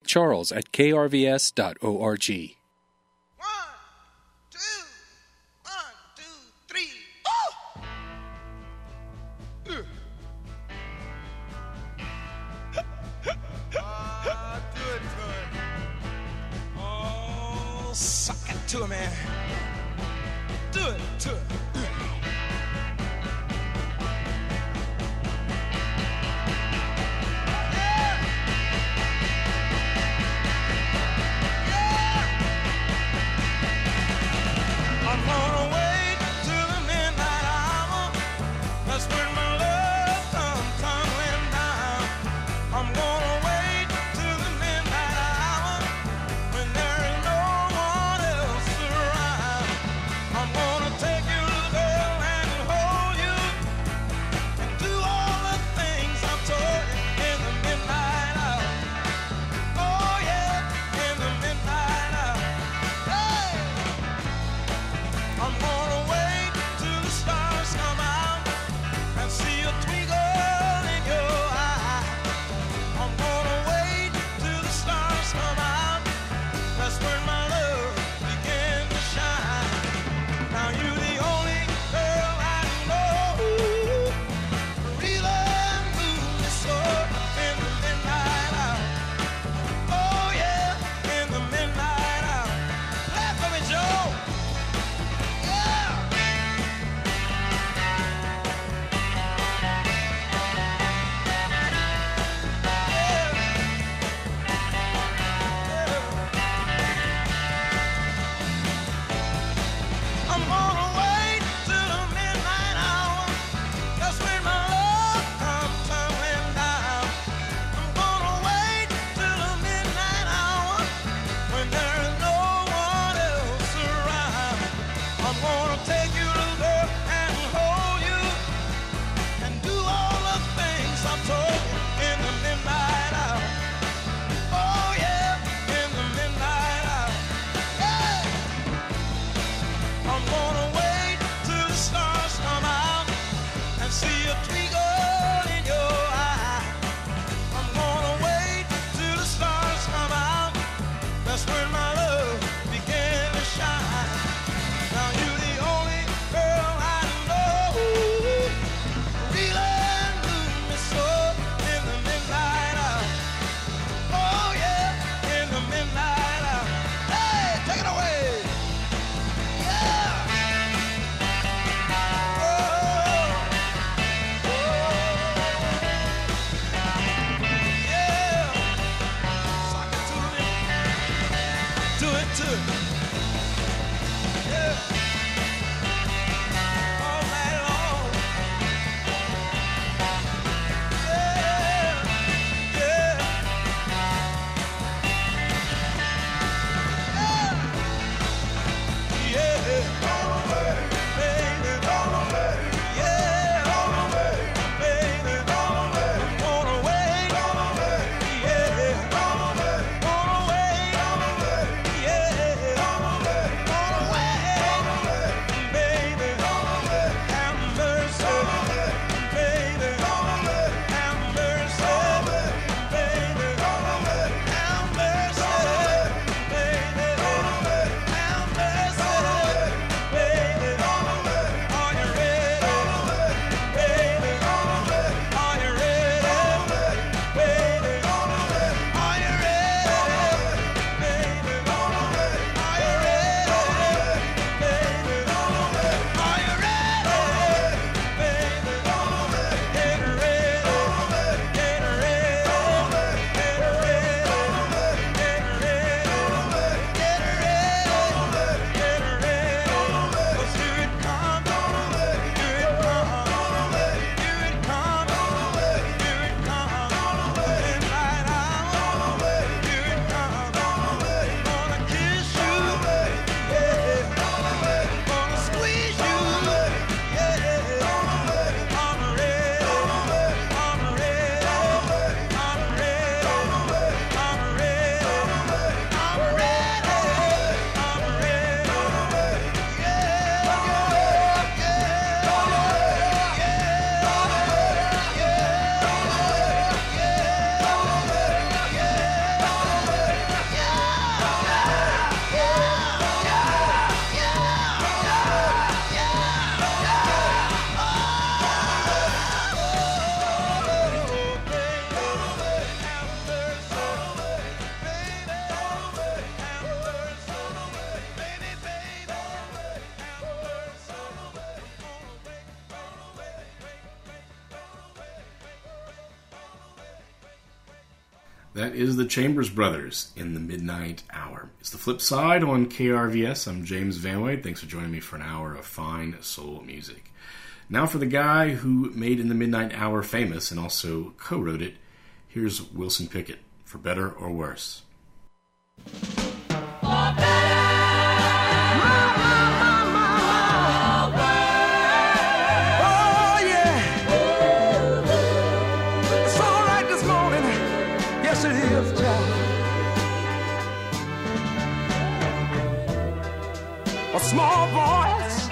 Charles at krvs.org. 1, 2, 1, 2, 3. Oh! Do it to it. Oh, suck it to it, man. Do it to it. I'm gonna wait till the midnight hour. That's when my love comes tumbling down. I'm gonna wait till the midnight hour when there is no one else around. I'm gonna take you, little girl, and hold you and do all the things I've told you in the midnight hour. Oh yeah, in the midnight hour. Hey! I'm gonna wait till the stars come out and see a twinkle in your eye. I'm gonna wait till the stars come out. That's when my love began to shine. Now you're the only girl I know who really moves me so in the midnight hour. Oh yeah, in the midnight hour. Clap for me, Joe. I'm gonna wait till the midnight hour. That's when my love comes tumbling down. I'm gonna wait till the midnight hour when there is no one else around. I'm gonna take you, little girl, and hold you and do all the things I've told you in the midnight hour. Oh yeah, in the midnight hour. Hey! I'm gonna wait till the stars come out and see a twinkle in your eye. I'm gonna wait till the stars come out. That's when my love began to shine. Now you're the only girl I know who really moves me so in the midnight hour. Oh yeah, in the midnight hour. Hey, take it away. Yeah. Oh, yeah. Sock it to me. Do it to me. Yeah. All night long. Yeah. Yeah. Yeah. Don't away, baby, don't away. Yeah, don't away, baby, don't away. Don't away, don't away. Yeah, don't away, don't away, don't away. Yeah, don't That is the Chambers Brothers in the Midnight Hour. It's the flip side on KRVS. I'm James Van Wade. Thanks for joining me for an hour of fine soul music. Now for the guy who made In the Midnight Hour famous and also co-wrote it, here's Wilson Pickett, For Better or Worse. For better. A small voice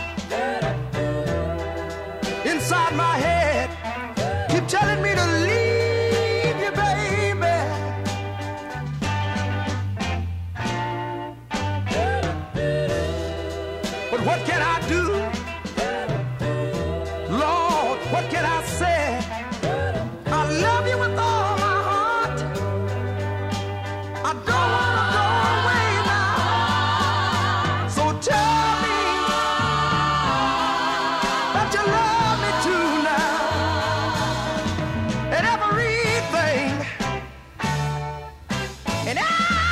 inside my head keep telling me to leave you, baby. But what can I do? Lord, what can I say? I love you with all my heart. I don't want to go away now. So tell me that you love me too now. And everything. And I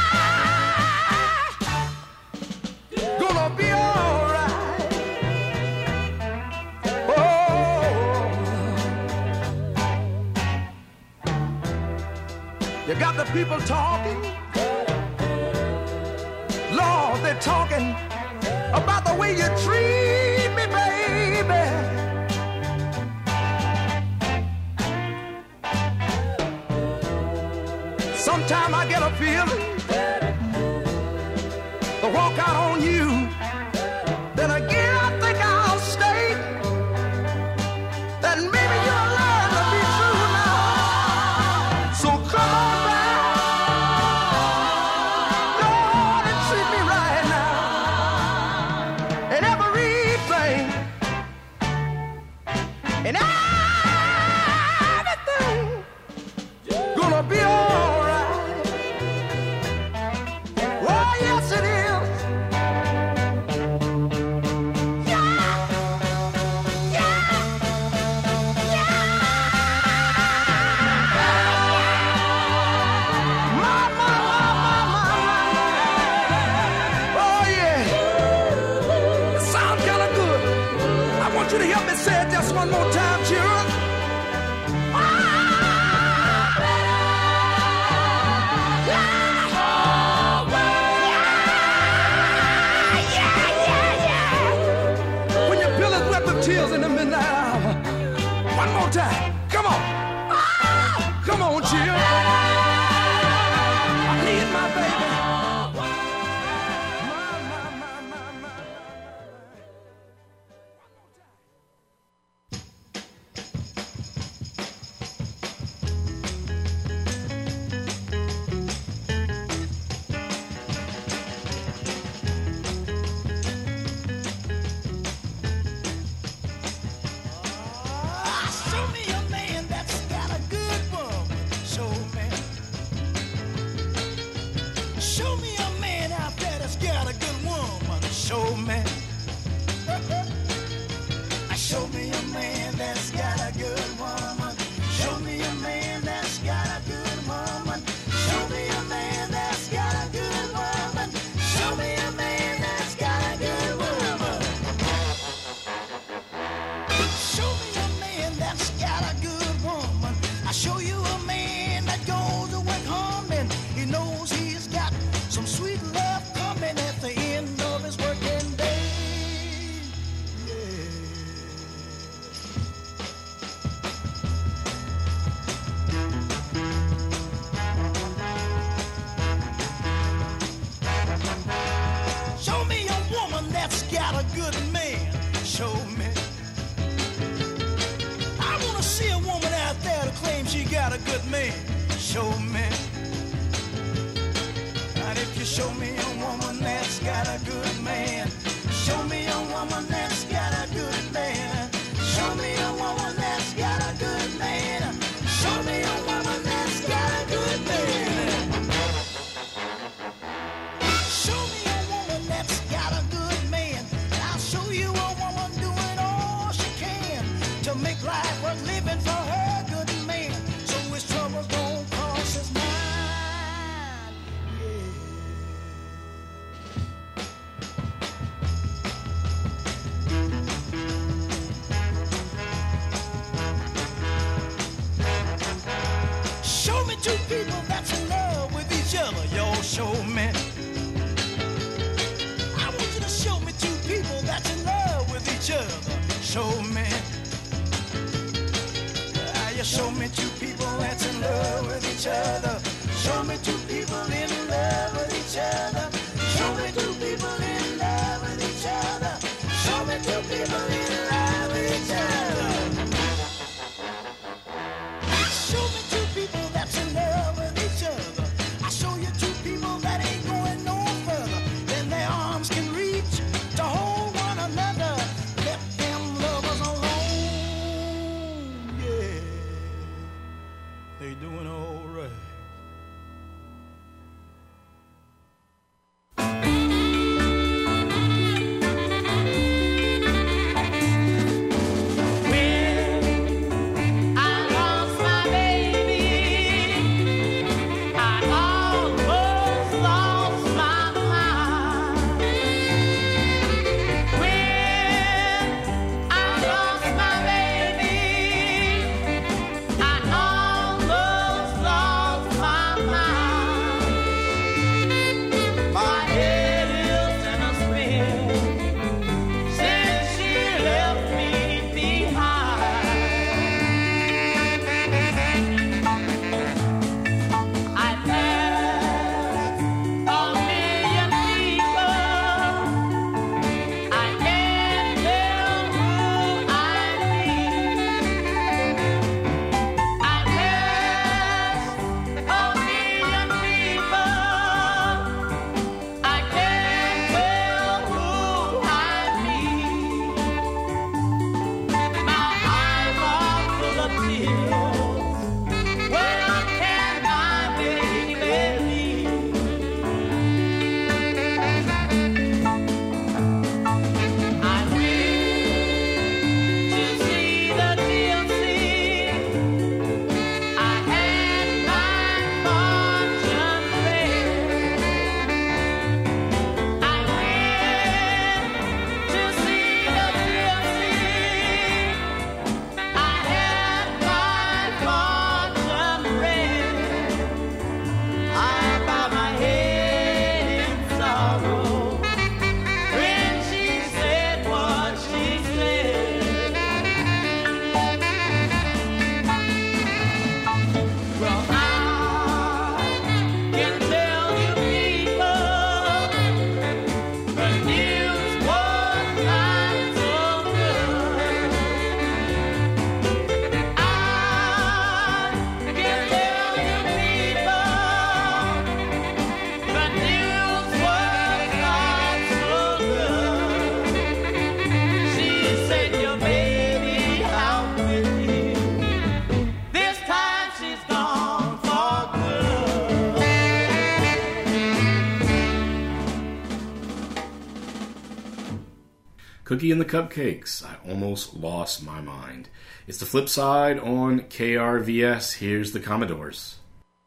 gonna be alright. Oh, you got the people talking. Lord, they're talking about the way you treat me, baby. Sometime I get a feeling to walk out on you. Then again I think I'll stay. That maybe you'll learn to be true now. So come on back, Lord, and treat me right now. And everything, and everything gonna be alright. Oh yes it is. Yeah, yeah, yeah. My. Oh yeah. It sounds kinda good. I want you to help me say it just one more time, children. When your pillows wet with tears in the midnight hour. One more time. Come on. Come on, children. I need my baby. My. Show me a man that's got a good woman. Show me. Show me a man out there that's got a good woman. Show me. Show me a man that's got a good woman. Show me a man that's got a good woman. Show me a man that's got a good woman. Show me a man that's got a good woman. Show me a man that's got a good woman. I show you a man that goes to work humming. He knows he's got some sweet love coming at the end of his working day. Yeah. Show me a woman that's got a good man. Show me. I wanna see a woman out there to claim she got a good man. Show me. And if you show me a woman that's got a good man, show me a woman that's got a good man. Show me a woman that's got a good man. Show me a woman that's got a good man. Show me a woman that's got a good man. And I'll show you a woman doing all she can to make life worth living for her good man. So his troubles don't cross his mind. Show me two people that's in love with each other. Show me two people in love with each other. Show me two people in love with each other. Show me two people in love with each other. Show me two people that's in love with each other. I show you two people that ain't going no further than their arms can reach to hold one another. Let them lovers alone. Yeah, they doing all right. Cookie and the Cupcakes, I Almost Lost My Mind. It's the flip side on KRVS. Here's the Commodores.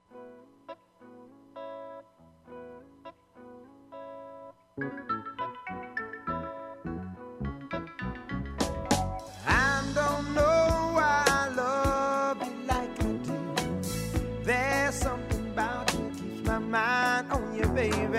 I don't know why I love you like I do. There's something about you keeps my mind on you, baby.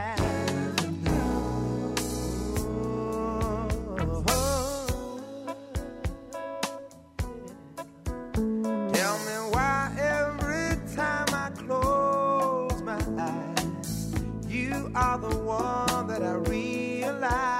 Tell me why every time I close my eyes, you are the one that I realize.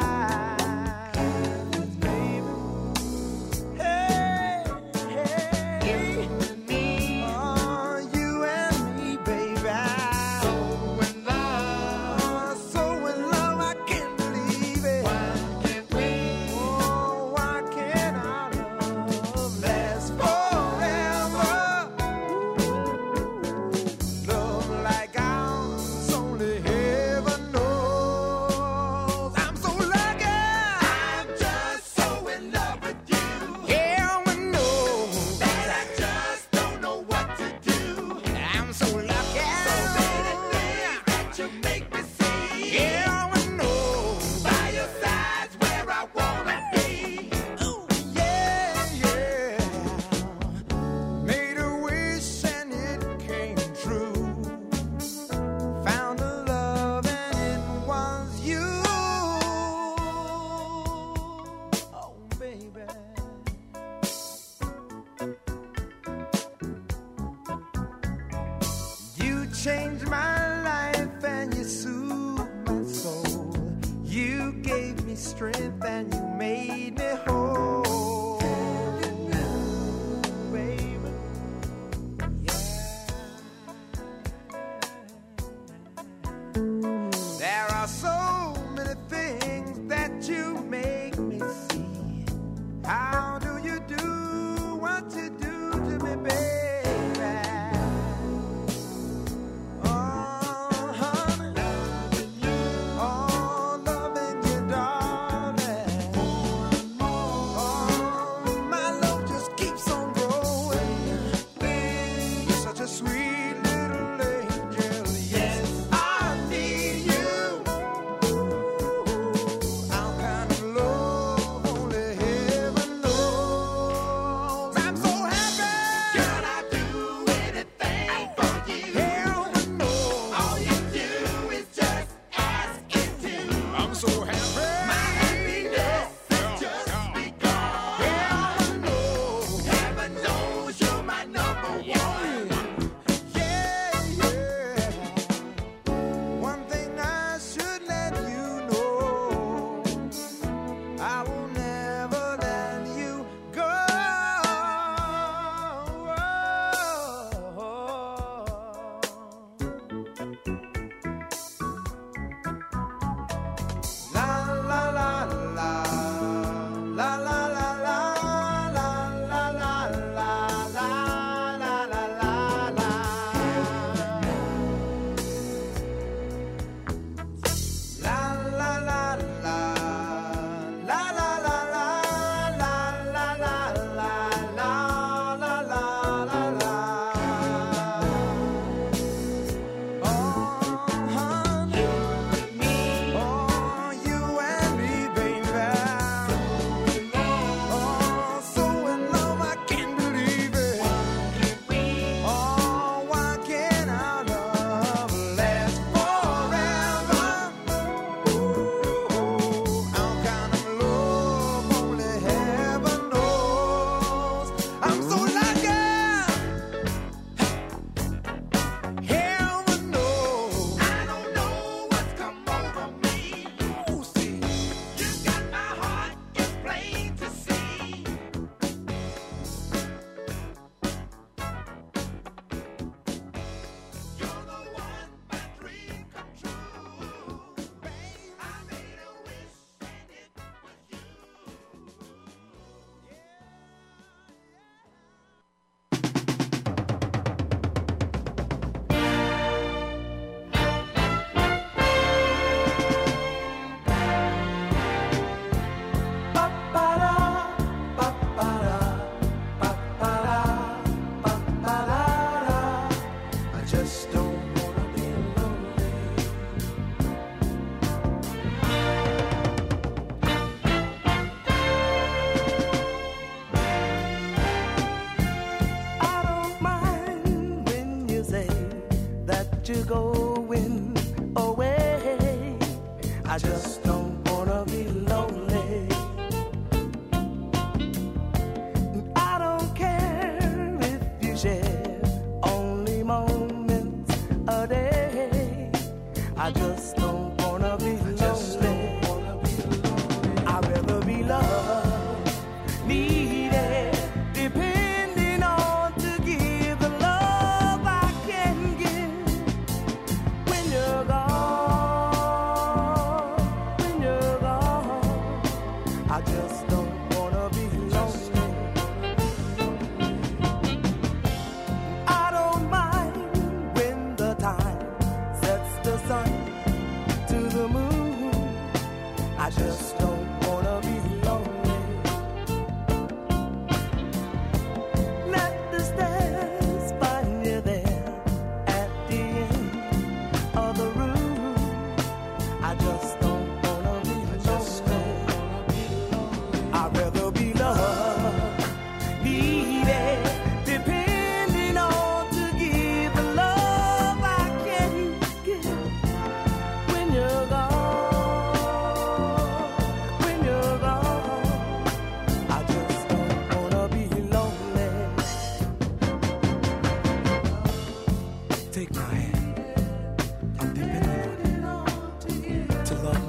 strength and you made me whole. Baby, there are so many things that you make me see. How do you do what you do to me, baby? Oh, honey, oh, loving you, darling. Oh, my love just keeps on growing. You're such a sweet little angel. Yes, I need you. Our kind of love only heaven knows. I'm so happy. Girl, I do anything for you. Heaven knows. All you do is just ask it to. I'm so happy. My happiness has just begun. Heaven knows. Heaven knows you're my number one. Yeah, yeah. One thing I should let you know, I will never let you go. La la la la la la la la la la la la la la la la. La la la la la la la la la la la la la la. Oh, honey, oh, you and me, baby. Oh, so in love I can't believe it. Oh, why can't our love last forever? Our kind of love only heaven knows. I'm so lucky. Heaven knows. I don't know what's come over me. Ooh, see, you got my heart, it's plain to see. You're the one my dream come true. Babe, I made a wish and it was you. I just don't wanna be lonely. I don't mind when you say that you're going away. I just don't wanna be lonely. I don't care if you share only moments a day. I just don't wanna be lonely. I'd rather be loved, needed, depending on to give the love I can give. When you're gone, I just don't wanna be lonely. I don't mind when the time sets the sun to the moon. I just don't wanna be lonely. Let the stairs find you there at the end of the room. I just don't wanna be lonely. I'd rather be loved, needed, depending on to give the love I can give. When you're gone, I just don't wanna be lonely. Take my hand, I'm depending on you to love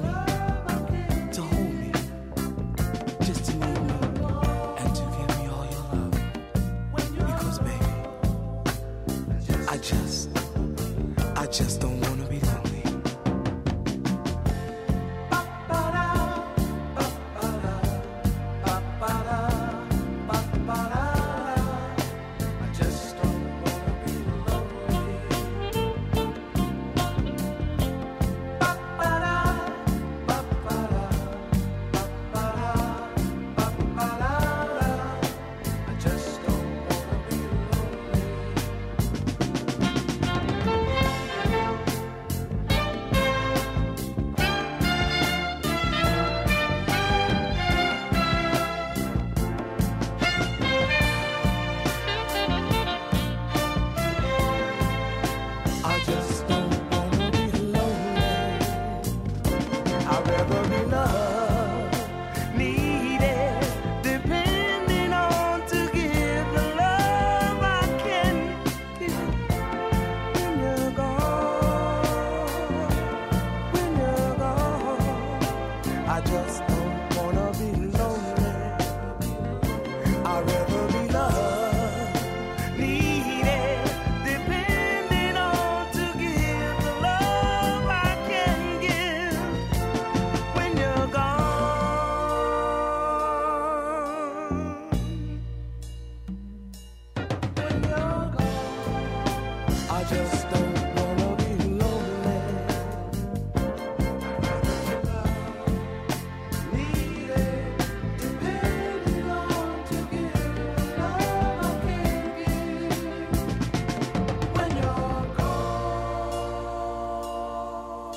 I'd rather be loved, needed, depending on to give the love I can give. When you're gone, when you're gone, I just don't wanna be lonely. I'd rather be loved, needed, depending on to give the love I can give. When you're gone, when you're gone, I just don't wanna be lonely. I'd rather be loved, needed, depending on to give the love I can give. When you're gone,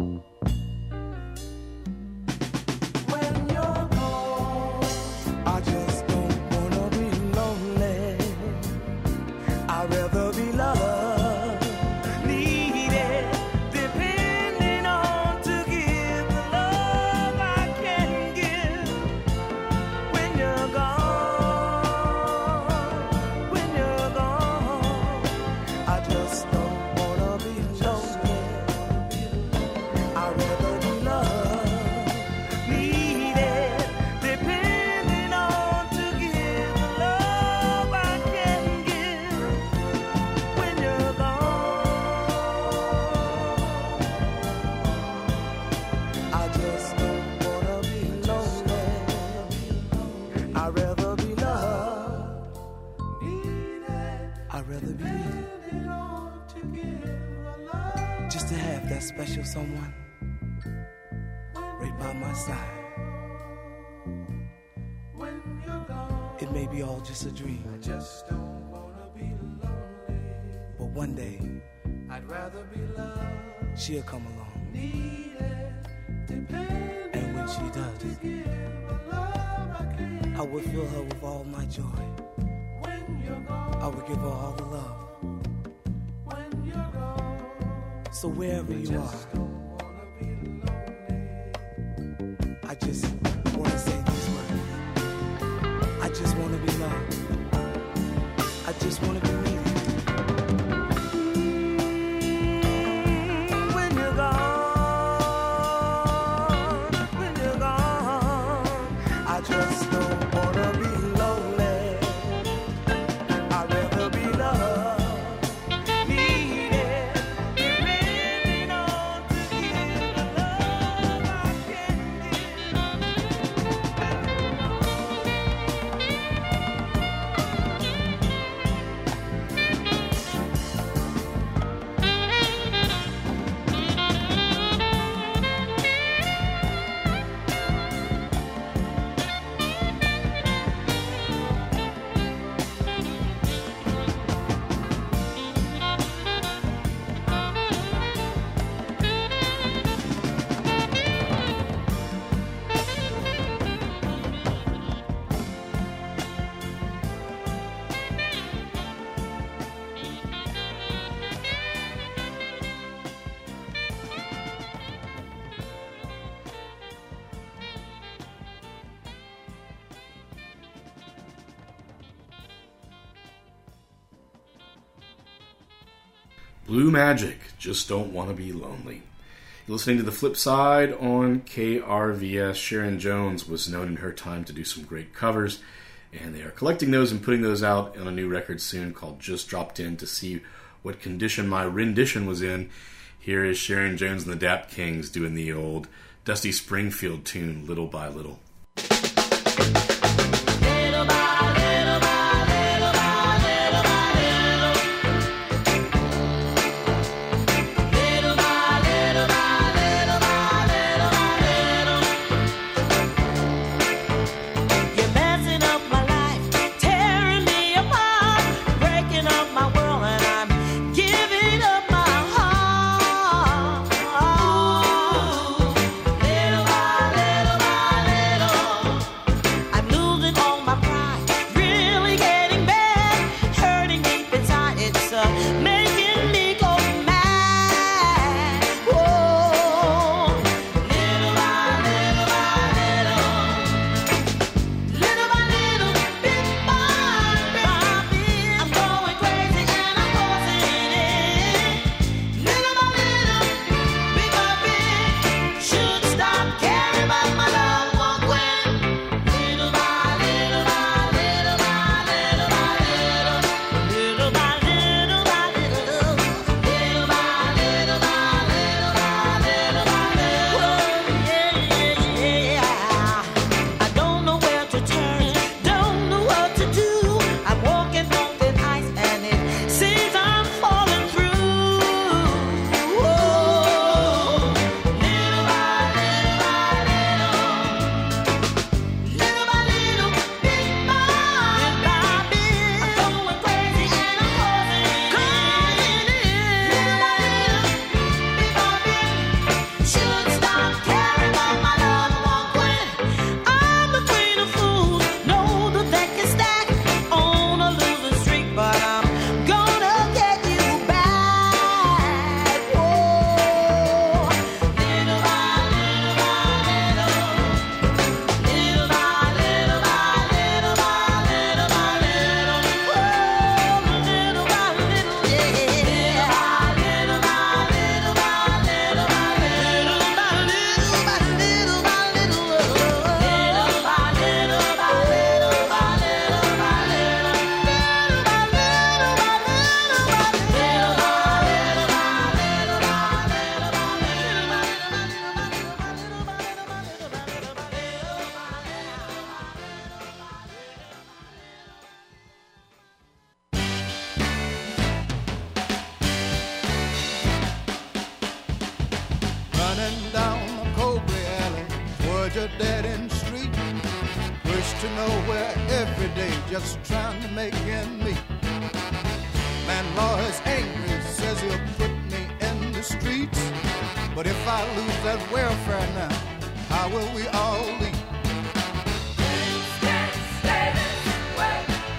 when you're gone, I just don't wanna be lonely. I'd rather be loved, needed, depending on to give the love I can give. When you're gone, when you're gone, I just don't wanna be lonely. I'd rather be loved, needed, depending on to give the love I can give. When you're gone, I just don't wanna be lonely. I'd rather be loved, needed, I'd rather be depending on to give a love. Just to have that special someone right by my side. When you're gone, it may be all just a dream. I just don't wanna be lonely. But one day, I'd rather be loved. She'll come along. Needed, depending and when she does, to give the love I can. I would fill her with all my joy. When you're gone, I would give her all the love. When you're gone, so wherever you are, I just wanna say these words. I just wanna be loved. I just wanna be needed. When you're gone, when you're gone, I just don't wanna be lonely. I'd rather be loved, needed, depending on to give the love I can Blue Magic, Just Don't Want to Be Lonely. You're listening to The Flip Side on KRVS. Sharon Jones was known in her time to do some great covers, and they are collecting those and putting those out on a new record soon called Just Dropped In to see what condition my rendition was in. Here is Sharon Jones and the Dap Kings doing the old Dusty Springfield tune, Little by Little. I knew running down the Cobley Alley toward your dead-end street. Wish to nowhere every day, just trying to make ends meet. Landlord is angry, says he'll put me in the streets. But if I lose that welfare now, how will we all eat? Things can't stay this way.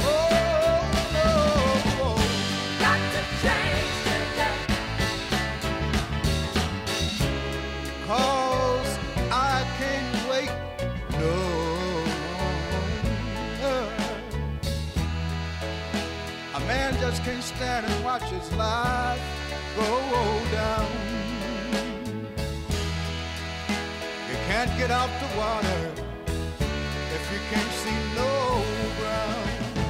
Oh, Got to change today. 'cause I can't wait no longer. A man just can't stand and watch his life go down. You can't get out the water if you can't see no ground.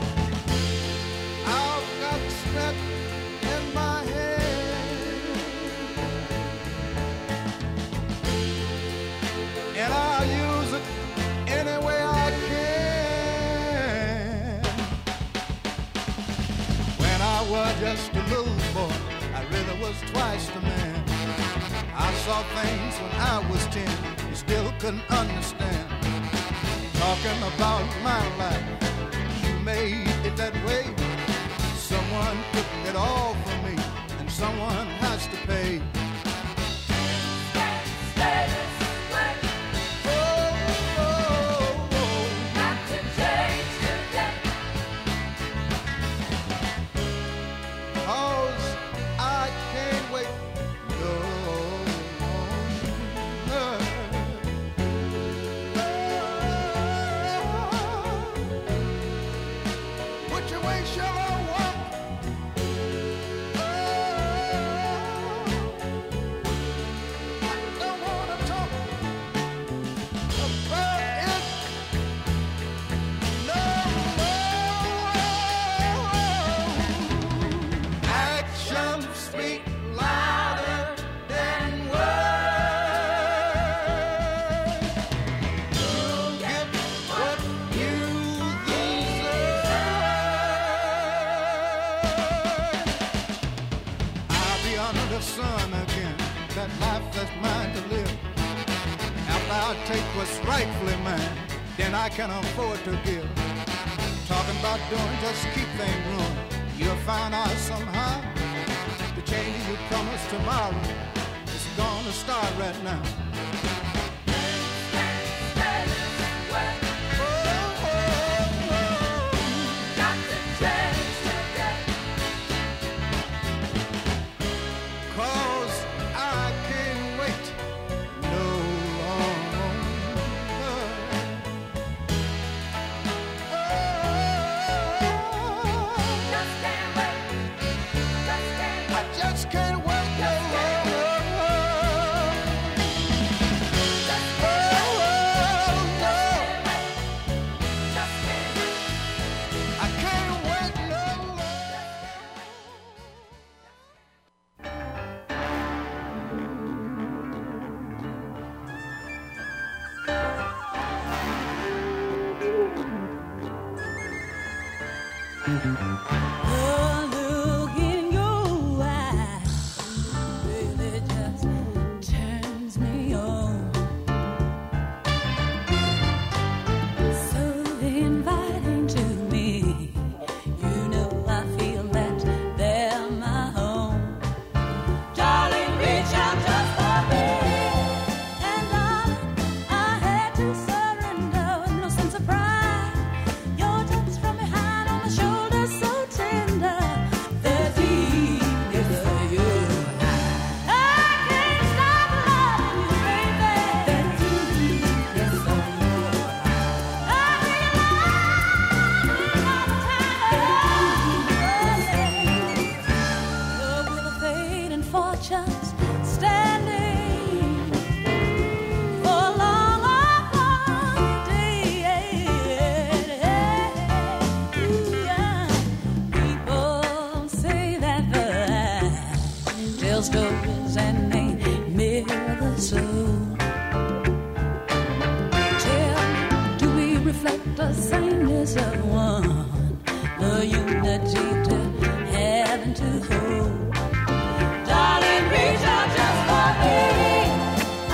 I've got stuck in my head, and I'll use it any way I can. When I was just a little boy, I really was twice the man. I saw things when I was 10, you still couldn't understand. Talking about my life, you made it that way. Someone took it all from me, and someone has to pay. Can't stay this way. Got to change today. 'Cause I can't wait no longer. Which way shall I walk? I don't wanna talk about it no more. Actions speak louder than words. You'll get what you deserve. I'll be under the sun again, that life that's mine to live. After I take what's rightfully mine, then I can afford to give. Talking about doing, just keep things running. You'll find out somehow. The change you promised tomorrow is gonna start right now. Stay this way. Got to change today. 'Cause I can't wait no longer. Just can't wait. Just can't I just can't wait no longer. Just can't wait. I can't wait no longer. The look in your eyes really just turns me on. So inviting to me, you know I feel that they're my home. Darling, reach out just for me, and I had to surrender with no sense of pride. Your touch from behind on my shoulder, so tender. The deepness of your eyes, I can't stop loving you, baby. The deepness of your eyes, I feel all the time. Love will fade and fortunes standing for a long, long day. People say that the eyes tell stories and they mirror the soul. Tell me, do we reflect the sameness of one, the unity to have and to hold? Darling, reach out just for me,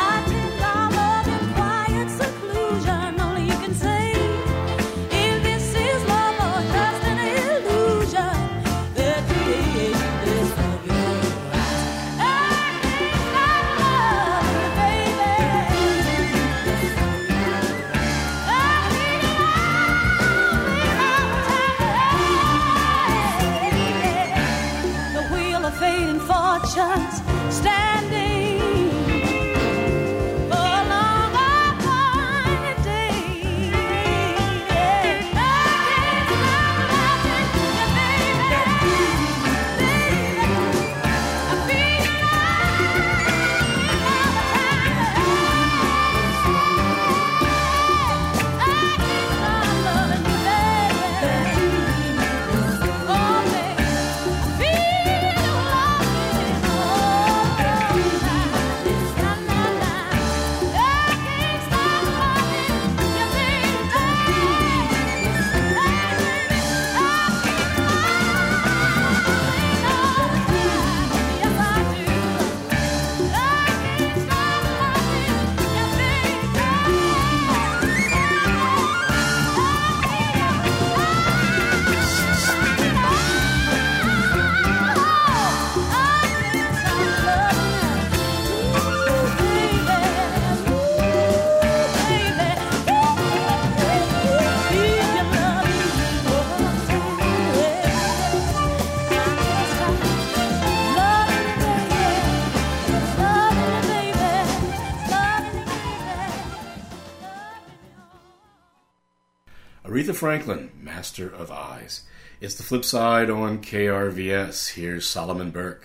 Aretha Franklin, Master of Eyes. It's the flip side on KRVS. Here's Solomon Burke.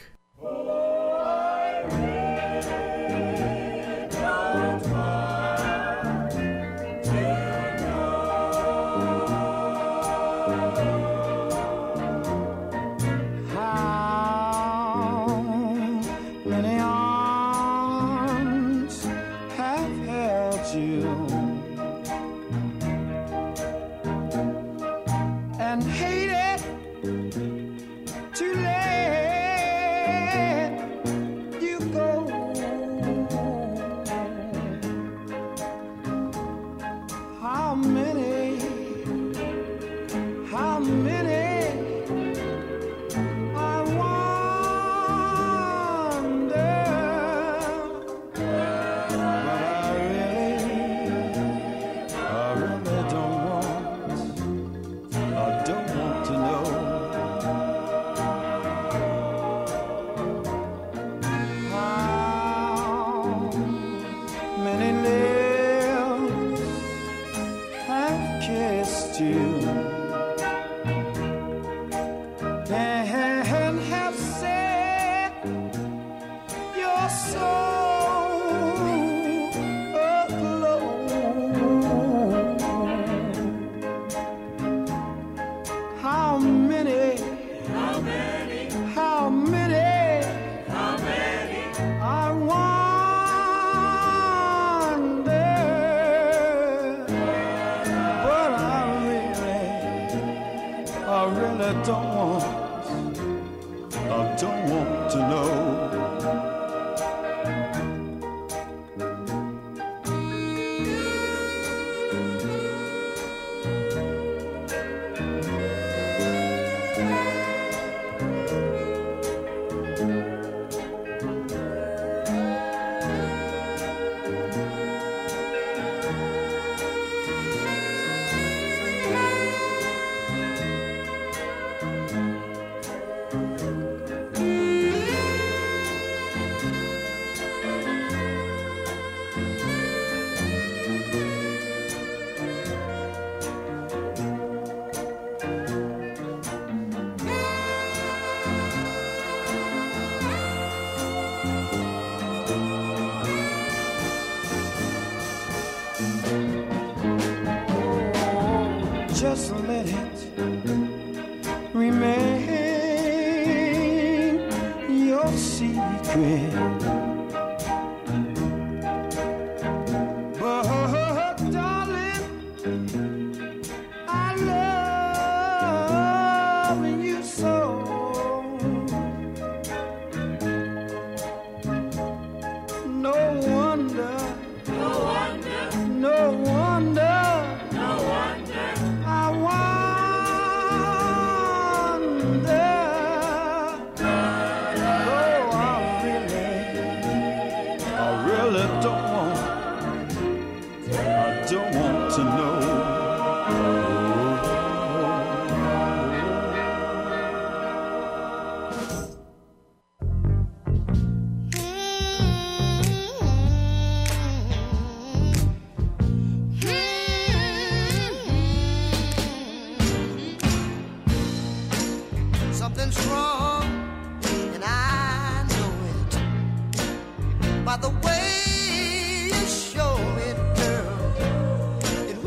Just let it remain your secret. But darling, I love you so. No wonder, no wonder, no wonder. I wonder, oh, I really don't want to know. Something's wrong, and I know it by the way you show it, girl. And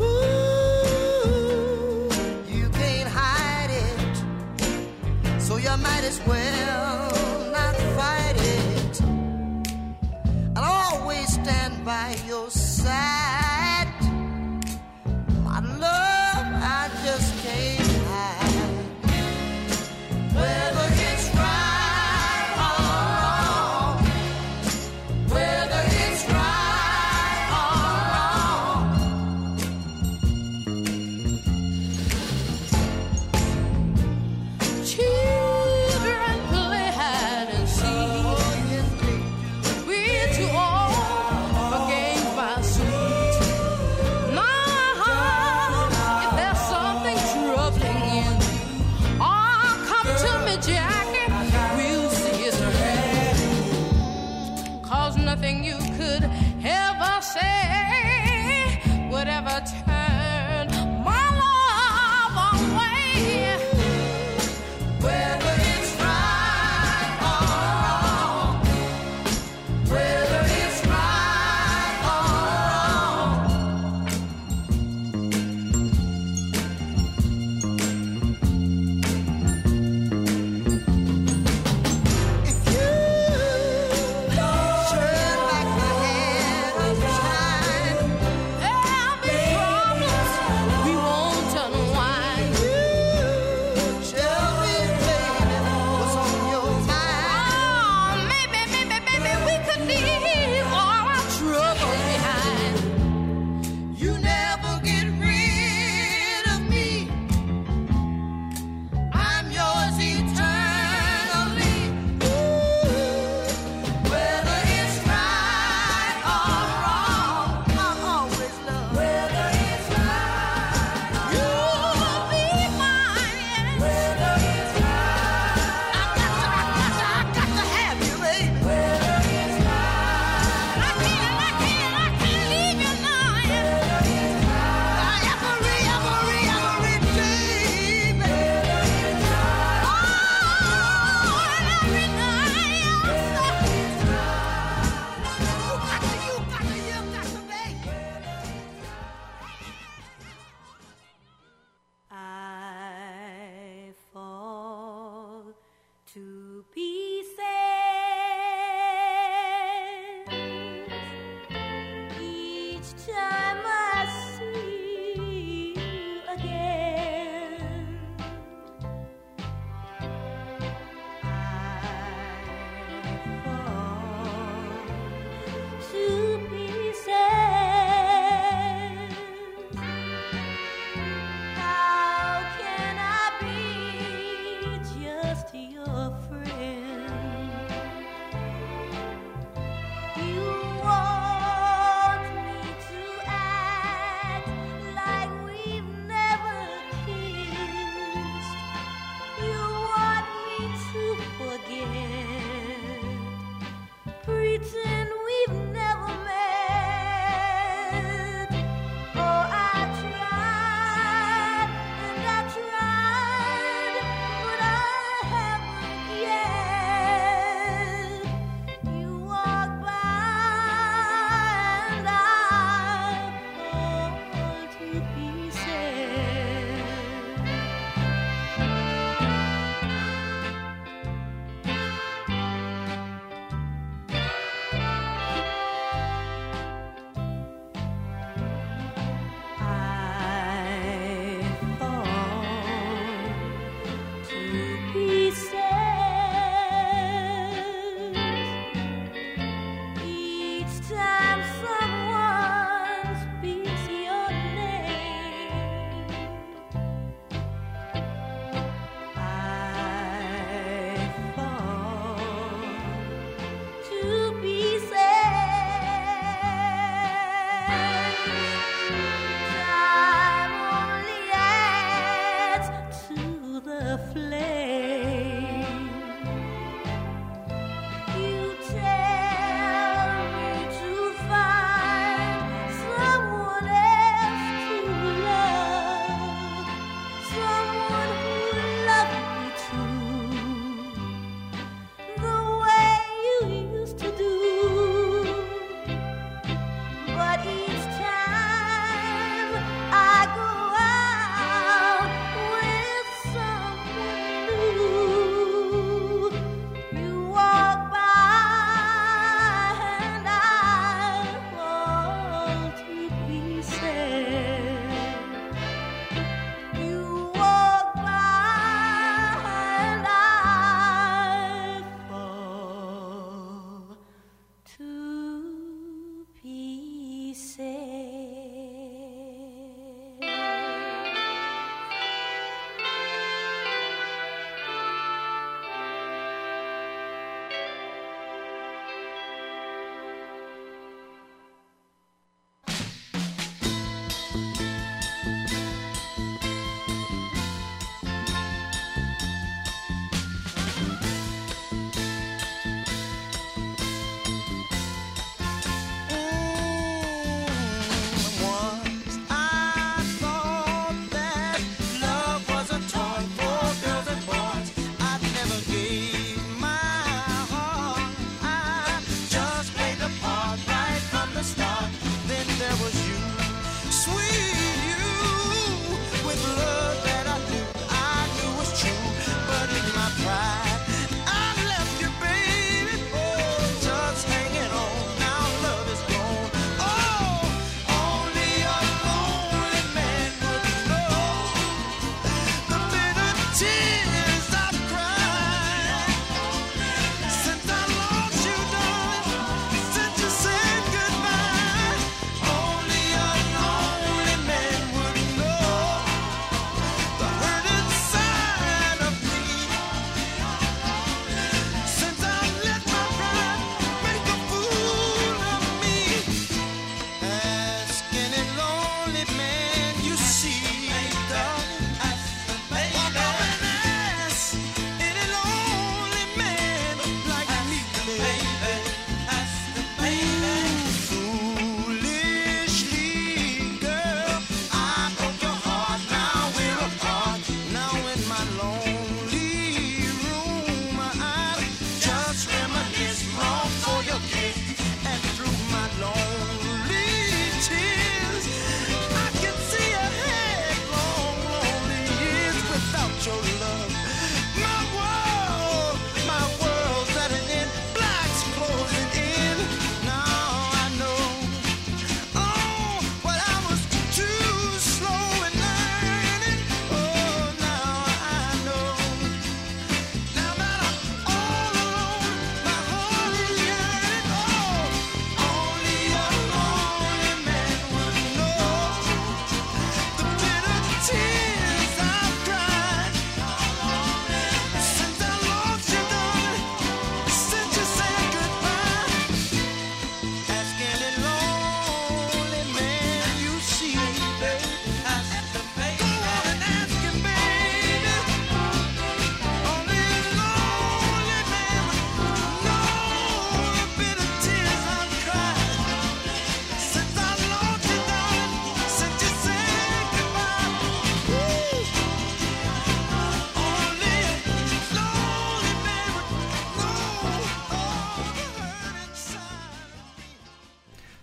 ooh, you can't hide it, so you might as well not fight it. I'll always stand by your side. My love, I just can't hide. Whether it's right or wrong, whether it's right or wrong, children play hide and seek. We're too old for games by sweet. time I see you again, I fall to pieces. How can I be just your friend? You want me to act like we've never kissed. You want me to forget, pretend we've never met. Oh, I tried and I tried, but I haven't yet. You walk by and I fall to pieces. I fall to pieces each time someone speaks your name. I fall to pieces. Time only adds to the flame. You tell me to find someone else to love, someone who loves me too, the way you used to do. But each time I go out with someone new, you walk by and I fall to pieces. You walk by and I fall to pieces.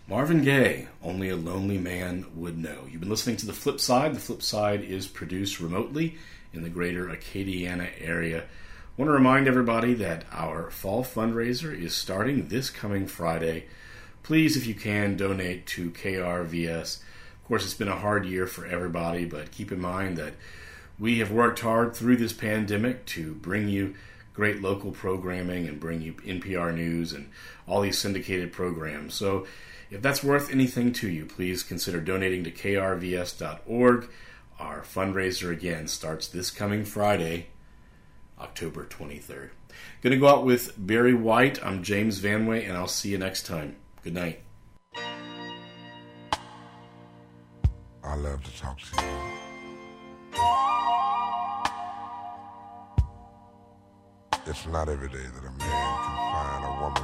Marvin Gaye, Only a Lonely Man Would Know. You've been listening to The Flip Side. The Flip Side is produced remotely in the greater Acadiana area. I want to remind everybody that our fall fundraiser is starting this coming Friday. Please, if you can, donate to KRVS. Of course, it's been a hard year for everybody, but keep in mind that we have worked hard through this pandemic to bring you great local programming and bring you NPR News and all these syndicated programs. So if that's worth anything to you, please consider donating to krvs.org. Our fundraiser, again, starts this coming Friday, October 23rd. Going to go out with Barry White. I'm James Vanway, and I'll see you next time. Good night. I love to talk to you. It's not every day that a man can find a woman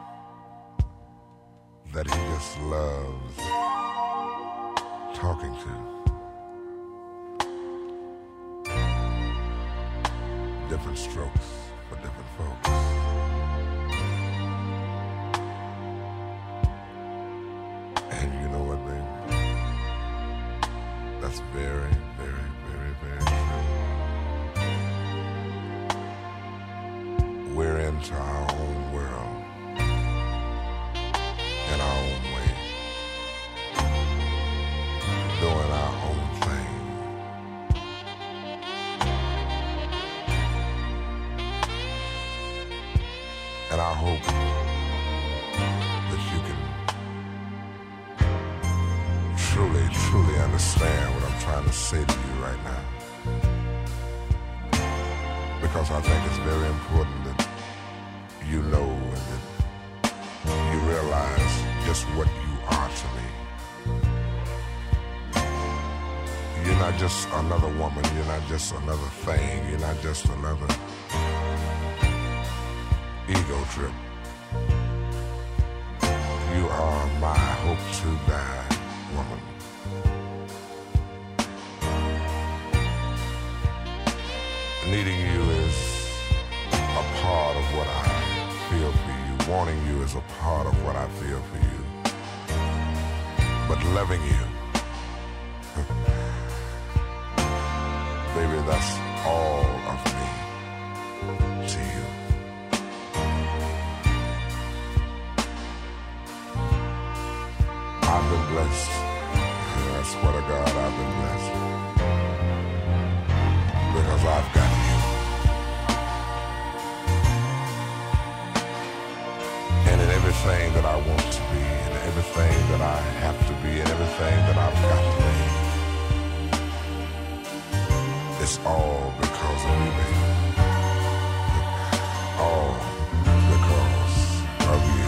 that he just loves talking to. Different strokes for different folks. And you know what, baby? That's very, very, very, very true. We're into our own world. In our own way, doing our own thing. And I hope that you can truly, truly understand what I'm trying to say to you right now. Because I think it's very important that you know and that you realize just what you are to me. You're not just another woman, you're not just another thing, you're not just another ego trip. You are my hope to die woman. Needing you is a part of what I feel for you. Wanting you is a part of what I feel for you. But loving you, baby, that's all of me to you. I've been blessed. I swear to God, I've been blessed. Because I've got you. Everything that I want to be, and everything that I have to be, and everything that I've got to be, it's all because of you, baby. All because of you.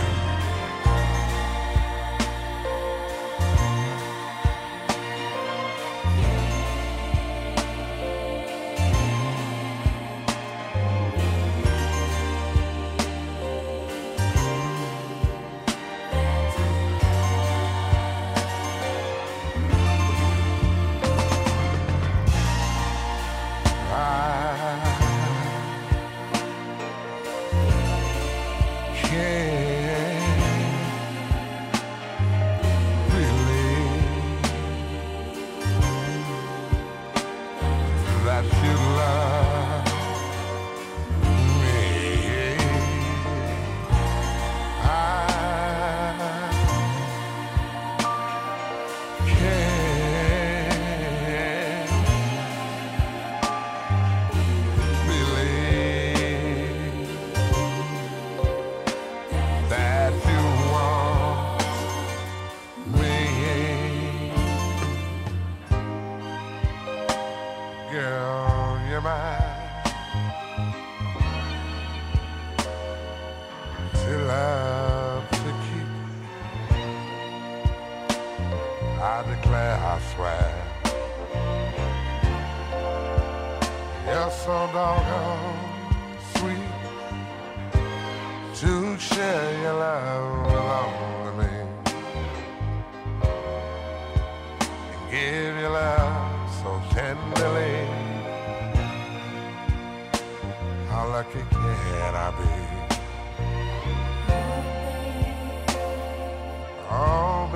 Oh,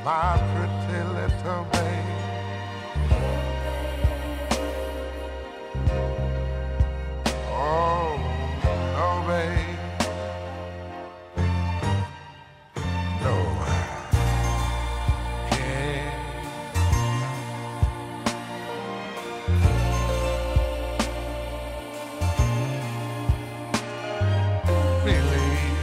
my pretty little babe. Oh, no, babe. No, I can't. Believe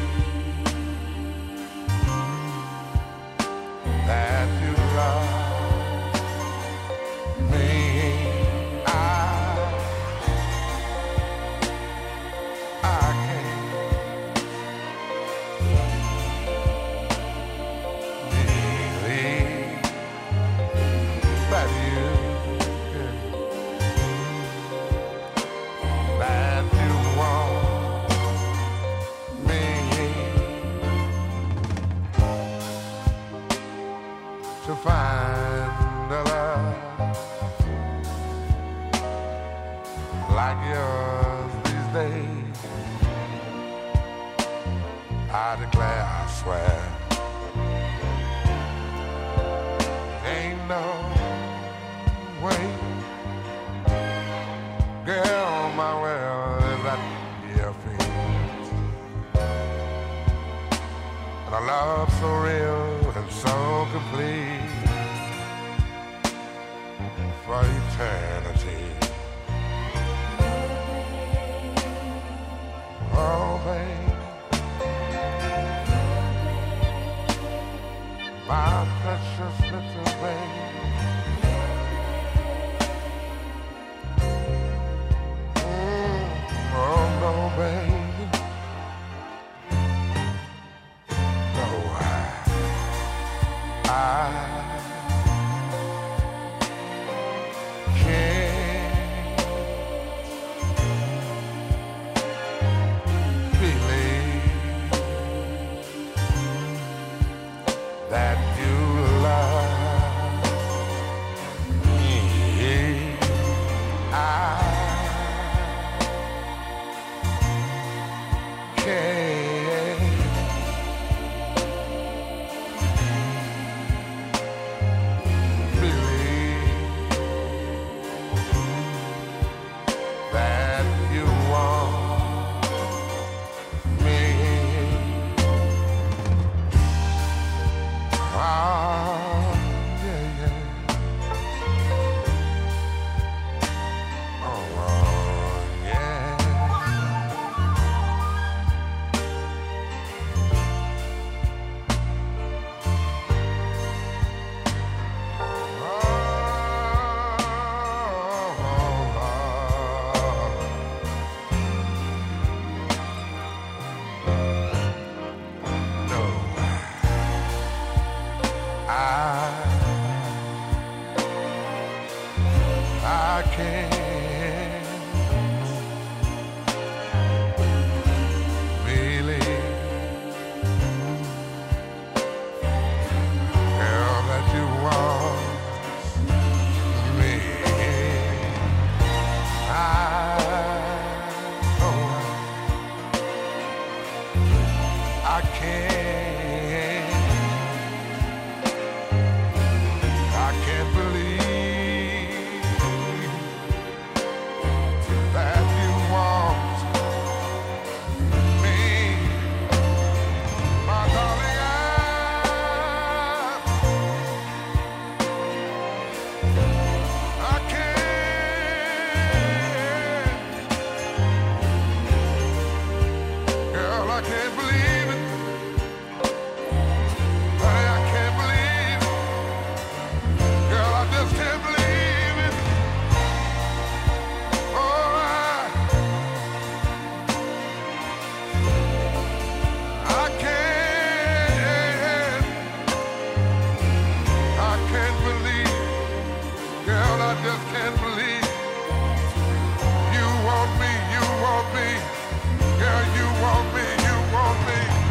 that you love me. I can't believe that you want me to find a love like yours these days. I declare, I swear, ain't no way. Girl, my world is at your feet. And a love so real and so complete for eternity. Oh, babe, my precious little babe. Oh, no, babe. No, I can't believe that you love me. I can't believe that you want me. Ah, yeah, yeah. Oh, yeah. I can't believe, girl, that you want me. I can't believe that you want me, my darling. I can't, girl, I can't believe it. Honey, I can't believe it. Girl, I just can't believe it. Oh, I can't believe. Girl, I just can't believe. You want me, you want me. Girl, you want me, you want me.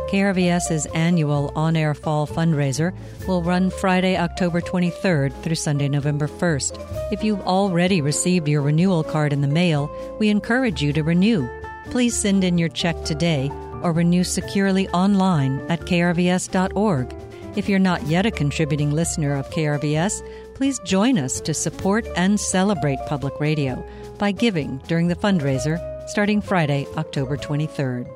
KRVS's annual on-air fall fundraiser will run Friday, October 23rd through Sunday, November 1st. If you've already received your renewal card in the mail, we encourage you to renew. Please send in your check today or renew securely online at krvs.org. If you're not yet a contributing listener of KRVS, please join us to support and celebrate public radio by giving during the fundraiser starting Friday, October 23rd.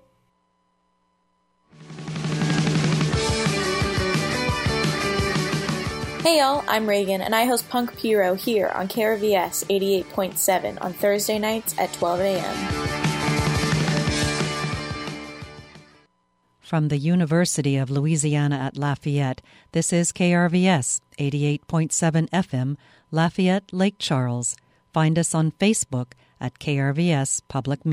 Hey y'all, I'm Reagan, and I host Punk Puro here on KRVS 88.7 on Thursday nights at 12 a.m. From the University of Louisiana at Lafayette, this is KRVS 88.7 FM, Lafayette, Lake Charles. Find us on Facebook at KRVS Public Media.